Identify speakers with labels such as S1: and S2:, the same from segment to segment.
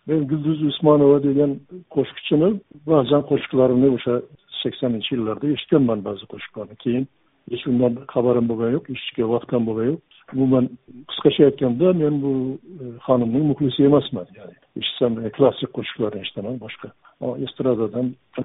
S1: Men Güldüz Usmonova degan qo'shiqchini ba'zan qo'shiqlarini o'sha 80-yillarda eshitganman ba'zi qo'shiqlarni. Keyin hech undan xabarim bo'lgan yo'q, eshitishga vaqtim bo'lgan yo'q. Umuman qisqacha aytganda men bu xonimning muxlisi emasman. Ya'ni eshitsam klassik qo'shiqlarni eshitaman, boshqa. Estradadan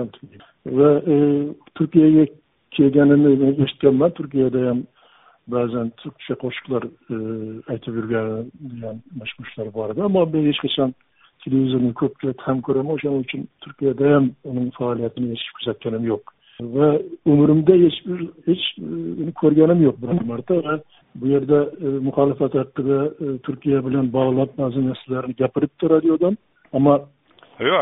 S1: va Turkiyaga kelganini eshitganman. Turkiyada ham ba'zan turkcha qo'shiqlar aytib yurgan degan mashhurlar bor edi, ammo men hech qachon televizorni ko'pga ham ko'raman, o'shaning uchun Turkiyada ham uning faoliyatini hech kuzatganim yo'q. Va umrimda hech ko'rganim yo'q bir marta. Va bu yerda muxolifat haqida Turkiya bilan bog'lab ba'zi narsalarni gapiribdi radiodan, ammo
S2: yo'q,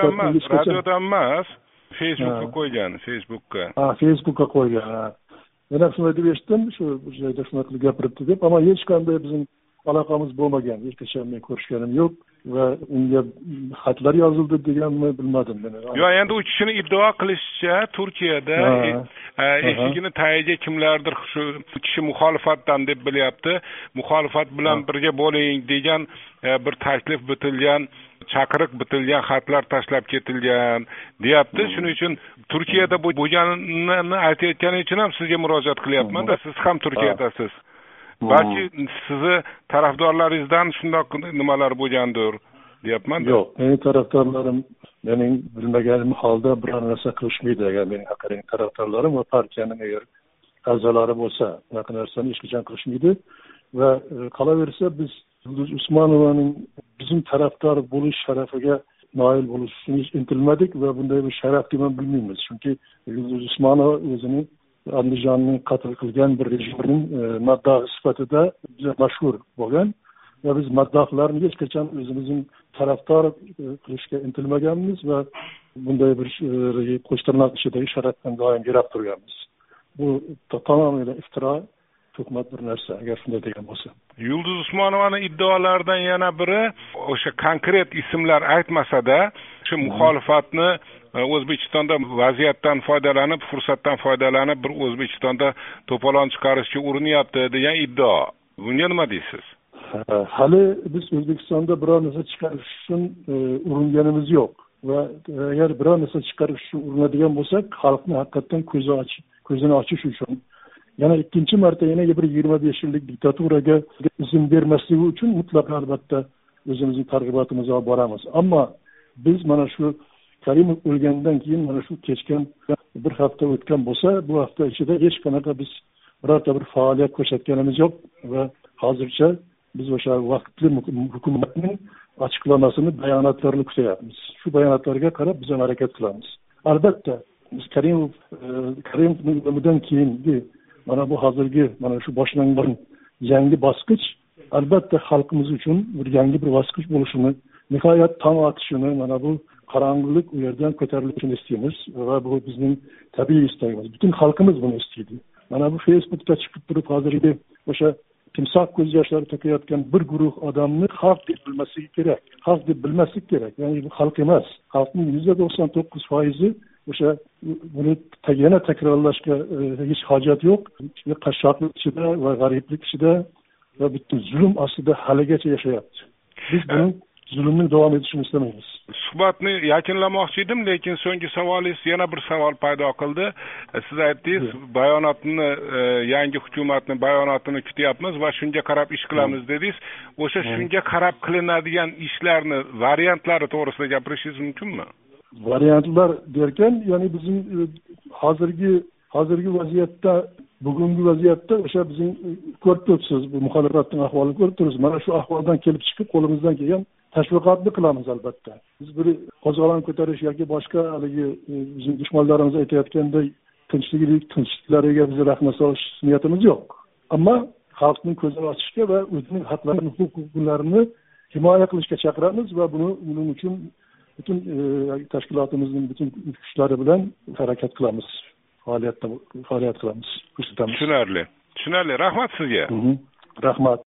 S2: radiodan emas, Facebook'ga qo'ygan,
S1: Facebook'ga qo'ygan. Men ham shunday deb eshitdim, shu joyda shunaqa gapiribdi deb, ammo hech qanday bizning aloqamiz bo'lmagan, hech qachon men ko'rishganim yo'q va unga xatlar yozildi deganmi bilmadim men.
S2: Yo'q, endi u kishini iddao qilishicha Turkiyada eshigini tagiga kimlardir shu kishi muxolifatdan deb bilyapti, muxolifat bilan birga bo'ling degan bir taklif bitilgan, chaqiriq bitilgan xatlar tashlab ketilgan deyapti. Shuning uchun Turkiyada bo'lganini aytayotgani uchun ham sizga murojaat qilyapman-da, siz ham Turkiyadasiz. Balki sizni tarafdorlaringizdan shundoq nimalar bo'lgandir, deyapman-da.
S1: Yo'q, mening tarafdorlarim mening bilmaganim holda biror narsa qilishmaydi. Agar mening haqiqiy tarafdorlarim va partiyaning agar a'zolari bo'lsa, bunaqa narsani hech qachon qilishmaydi va qolaversa biz Yulduz Usmonovaning bizim tarafdor bo'lish sharafiga noil bo'lish uchun intilmadik va bunday bir sharaf deb ham bilmaymiz. Chunki Yulduz Usmonova o'zining Andijonning qatl qilgan bir rejimning maddohi sifatida juda mashhur bo'lgan va biz maddohlarni hech qachon o'zimizning tarafdor qilishga intilmaganmiz va bunday bir qo'shtirnoq ichidagi sharafdan doim yiroq turganmiz. Bu tamomila iftiro, tuhmat bir narsa, agar shunday degan bo'lsa.
S2: Yulduz Usmonovaning iddaolaridan yana biri o'sha konkret ismlar aytmasa-da, shu muxolifatni O'zbekistonda vaziyatdan foydalanib, fursatdan foydalanib bir O'zbekistonda to'polon chiqarishga urinyapti degan iddao. Bunga nima deysiz?
S1: Hali biz O'zbekistonda biror narsa chiqarish uchun uringanimiz yo'q va agar biror narsa chiqarish uchun urinadigan bo'lsak, xalqni haqiqatan ko'zini ochish uchun yana ikkinchi marta yana bir 25 yillik diktaturaga izn bermasligi uchun mutlaqo albatta o'zimizning targ'ibotimizni olib boramiz. Ammo biz mana shu Karimov o'lgandan keyin mana shu kechgan bir hafta o'tgan bo'lsa, bu hafta ichida hech qanaqa biz birorta bir faoliyat ko'rsatganimiz yo'q va hozircha biz o'sha vaqtli hukumatning ochiqlamasini, bayonotlarini kutyapmiz. Shu bayonotlarga qarab biz ham harakat qilamiz. Albatta biz Karimovning o'limidan keyingi mana bu hozirgi mana shu boshlangan yangi bosqich albatta xalqimiz uchun bir yangi bir bosqich bo'lishini, nihoyat tong otishini, mana bu qorong'ulik u yerdan ko'tarilishini istaymiz va bu bizning tabiiy istagimiz. Butun xalqimiz buni istaydi. Mana bu Facebookda chiqib turib hozirgi o'sha timsoh ko'z yoshlari to'kayotgan bir guruh odamni xalq deb bilmasligi kerak. Xalq deb bilmaslik kerak. Ya'ni bu xalq emas. Xalqning 99% o'sha buni yana takrorlashga hech hojat yo'q. Qashshoqlik ichida va g'ariblik ichida va butun zulm ostida haligacha yashayapti. Biz buni zulmning davom etishini istamaymiz.
S2: Suhbatni yakunlamoqchi edim, lekin so'nggi savolingiz yana bir savol paydo qildi. Siz aytdingiz, bayonotni, yangi hukumatning bayonotini kutyapmiz va shunga qarab ish qilamiz dedingiz. O'sha shunga qarab qilinadigan ishlarni variantlari to'g'risida gapirishingiz mumkinmi?
S1: Variantlar derken, ya'ni bizim hozirgi vaziyatda, bugungi vaziyatda o'sha bizning ko'rib turibsiz, bu muxolifatning ahvolini ko'rib turibsiz. Mana shu ahvoldan kelib chiqib qo'limizdan kelgan tashviqotni qilamiz albatta. Biz bir qo'zg'olon ko'tarish yoki boshqa haligi bizim dushmanlarimiz aytayotganday tinchliklariga biz rahna solish niyatimiz yo'q. Ammo xalqning ko'zini ochishga va o'zining haqlarini, huquqlarini himoya qilishga chaqiramiz va buning uchun bütün tashkilotimizning bütün kuchlari bilan harakat qilamiz. Faoliyat qilamiz.
S2: Tushunarli. Rahmat sizga.
S1: Rahmat.